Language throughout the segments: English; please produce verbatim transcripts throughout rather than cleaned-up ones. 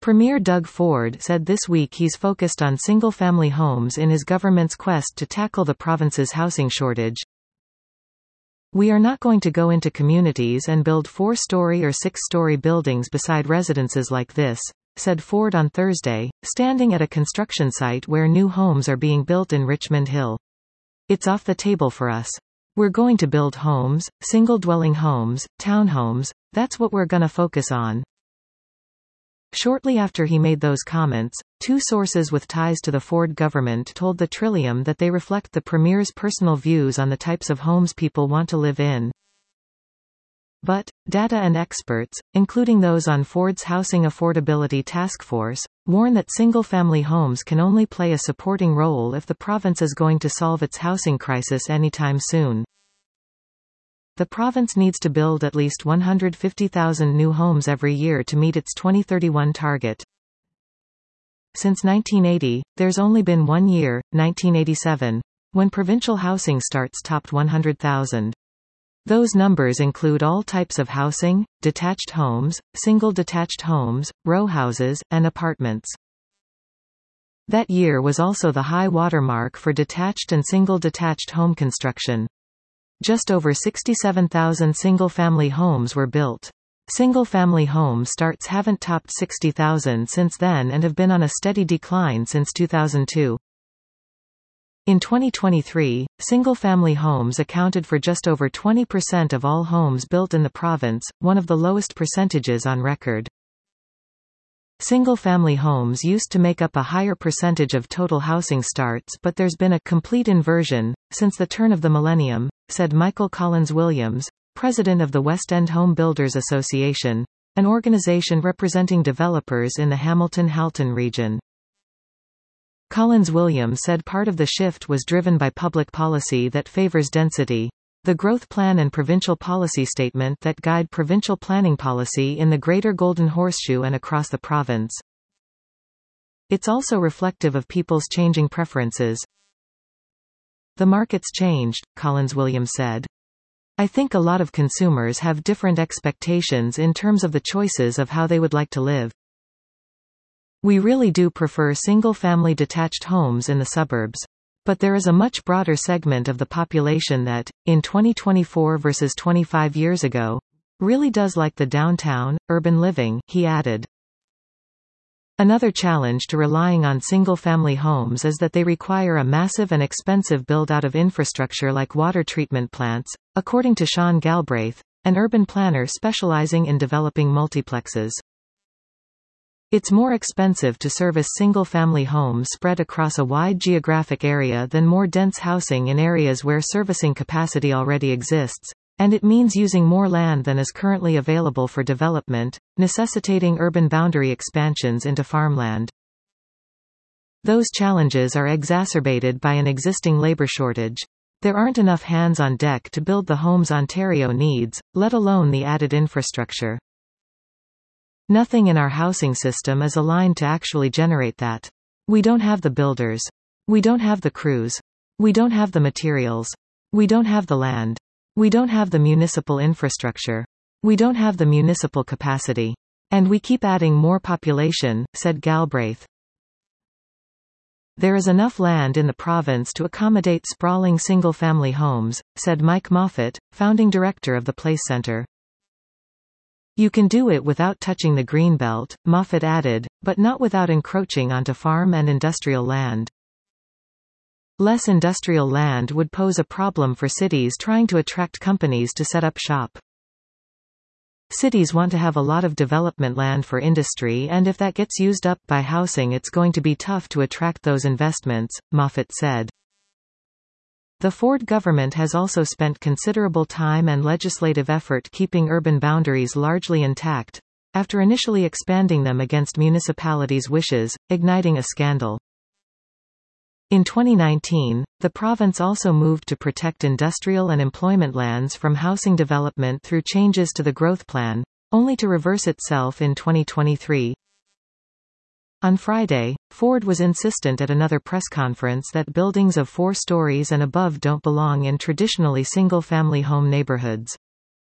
Premier Doug Ford said this week he's focused on single-family homes in his government's quest to tackle the province's housing shortage. "We are not going to go into communities and build four-story or six-story buildings beside residences like this," said Ford on Thursday, standing at a construction site where new homes are being built in Richmond Hill. "It's off the table for us. We're going to build homes, single-dwelling homes, townhomes, that's what we're gonna focus on." Shortly after he made those comments, two sources with ties to the Ford government told the Trillium that they reflect the Premier's personal views on the types of homes people want to live in. But, data and experts, including those on Ford's Housing Affordability Task Force, warn that single-family homes can only play a supporting role if the province is going to solve its housing crisis anytime soon. The province needs to build at least one hundred fifty thousand new homes every year to meet its twenty thirty-one target. Since nineteen eighty, there's only been one year, nineteen eighty-seven, when provincial housing starts topped one hundred thousand. Those numbers include all types of housing, detached homes, single detached homes, row houses, and apartments. That year was also the high watermark for detached and single detached home construction. Just over sixty-seven thousand single-family homes were built. Single-family home starts haven't topped sixty thousand since then and have been on a steady decline since two thousand two. In twenty twenty-three, single-family homes accounted for just over twenty percent of all homes built in the province, one of the lowest percentages on record. Single-family homes used to make up a higher percentage of total housing starts, but there's been a complete inversion since the turn of the millennium, said Michael Collins-Williams, president of the West End Home Builders Association, an organization representing developers in the Hamilton-Halton region. Collins-Williams said part of the shift was driven by public policy that favors density. The growth plan and provincial policy statement that guide provincial planning policy in the Greater Golden Horseshoe and across the province. It's also reflective of people's changing preferences. "The market's changed," Collins-Williams said. "I think a lot of consumers have different expectations in terms of the choices of how they would like to live. We really do prefer single-family detached homes in the suburbs. But there is a much broader segment of the population that, in twenty twenty-four versus twenty-five years ago, really does like the downtown, urban living," he added. Another challenge to relying on single-family homes is that they require a massive and expensive build-out of infrastructure like water treatment plants, according to Sean Galbraith, an urban planner specializing in developing multiplexes. It's more expensive to service single-family homes spread across a wide geographic area than more dense housing in areas where servicing capacity already exists, and it means using more land than is currently available for development, necessitating urban boundary expansions into farmland. Those challenges are exacerbated by an existing labor shortage. There aren't enough hands on deck to build the homes Ontario needs, let alone the added infrastructure. Nothing in our housing system is aligned to actually generate that. We don't have the builders. We don't have the crews. We don't have the materials. We don't have the land. We don't have the municipal infrastructure. We don't have the municipal capacity. And we keep adding more population," said Galbraith. "There is enough land in the province to accommodate sprawling single-family homes," said Mike Moffat, founding director of the Place Centre. "You can do it without touching the Greenbelt," Moffat added, "but not without encroaching onto farm and industrial land. Less industrial land would pose a problem for cities trying to attract companies to set up shop. Cities want to have a lot of development land for industry, and if that gets used up by housing, it's going to be tough to attract those investments," Moffat said. The Ford government has also spent considerable time and legislative effort keeping urban boundaries largely intact, after initially expanding them against municipalities' wishes, igniting a scandal. In twenty nineteen, the province also moved to protect industrial and employment lands from housing development through changes to the growth plan, only to reverse itself in twenty twenty-three. On Friday, Ford was insistent at another press conference that buildings of four stories and above don't belong in traditionally single-family home neighborhoods.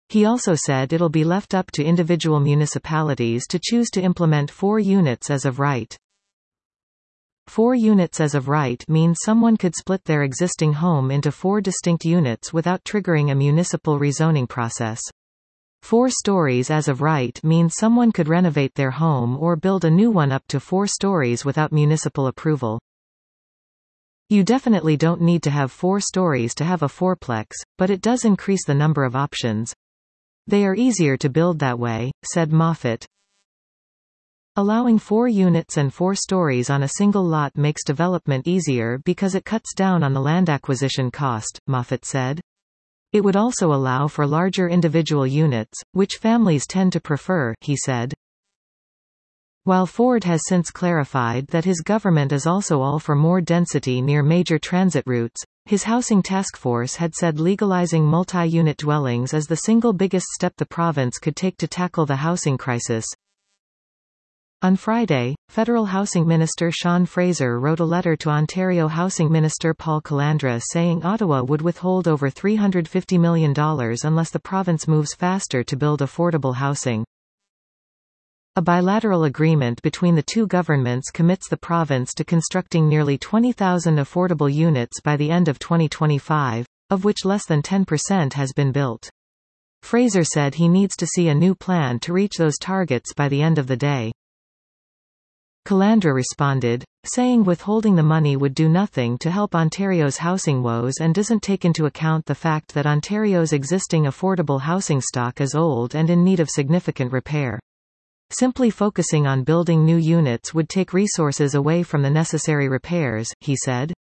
He also said it'll be left up to individual municipalities to choose to implement four units as of right. Four units as of right means someone could split their existing home into four distinct units without triggering a municipal rezoning process. Four stories as of right means someone could renovate their home or build a new one up to four stories without municipal approval. You definitely don't need to have four stories to have a fourplex, but it does increase the number of options. They are easier to build that way, said Moffat. Allowing four units and four stories on a single lot makes development easier because it cuts down on the land acquisition cost, Moffat said. It would also allow for larger individual units, which families tend to prefer, he said. While Ford has since clarified that his government is also all for more density near major transit routes, his housing task force had said legalizing multi-unit dwellings is the single biggest step the province could take to tackle the housing crisis. On Friday, Federal Housing Minister Sean Fraser wrote a letter to Ontario Housing Minister Paul Calandra saying Ottawa would withhold over three hundred fifty million dollars unless the province moves faster to build affordable housing. A bilateral agreement between the two governments commits the province to constructing nearly twenty thousand affordable units by the end of twenty twenty-five, of which less than ten percent has been built. Fraser said he needs to see a new plan to reach those targets by the end of the day. Calandra responded, saying withholding the money would do nothing to help Ontario's housing woes and doesn't take into account the fact that Ontario's existing affordable housing stock is old and in need of significant repair. Simply focusing on building new units would take resources away from the necessary repairs, he said.